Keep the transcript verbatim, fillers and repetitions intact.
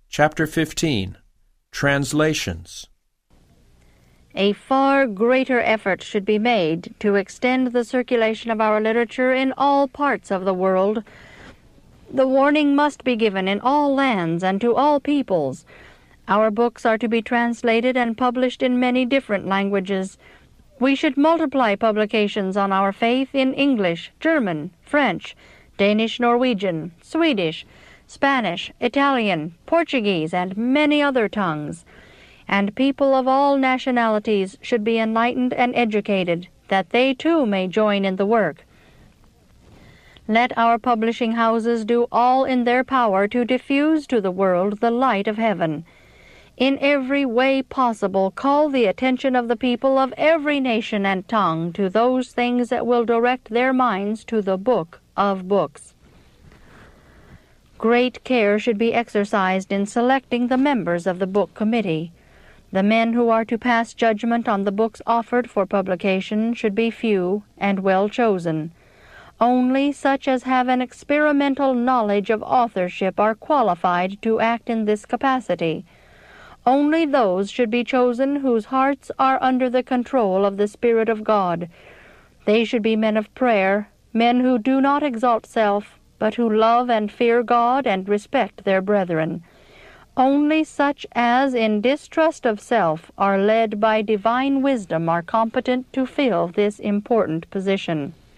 Chapter fifteen. Translations. A far greater effort should be made to extend the circulation of our literature in all parts of the world. The warning must be given in all lands and to all peoples. Our books are to be translated and published in many different languages. We should multiply publications on our faith in English, German, French, Danish, Norwegian, Swedish, Spanish, Italian, Portuguese, and many other tongues. And people of all nationalities should be enlightened and educated, that they too may join in the work. Let our publishing houses do all in their power to diffuse to the world the light of heaven. In every way possible, call the attention of the people of every nation and tongue to those things that will direct their minds to the Book of Books. Great care should be exercised in selecting the members of the book committee. The men who are to pass judgment on the books offered for publication should be few and well chosen. Only such as have an experimental knowledge of authorship are qualified to act in this capacity. Only those should be chosen whose hearts are under the control of the Spirit of God. They should be men of prayer, men who do not exalt self, but who love and fear God and respect their brethren. Only such as, in distrust of self, are led by divine wisdom are competent to fill this important position.